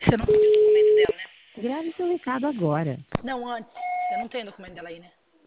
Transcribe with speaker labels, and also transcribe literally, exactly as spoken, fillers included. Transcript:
Speaker 1: Você não pediu o documento dela, né?
Speaker 2: Grave seu recado agora.
Speaker 1: Não, antes. Você não tem o documento dela aí, né?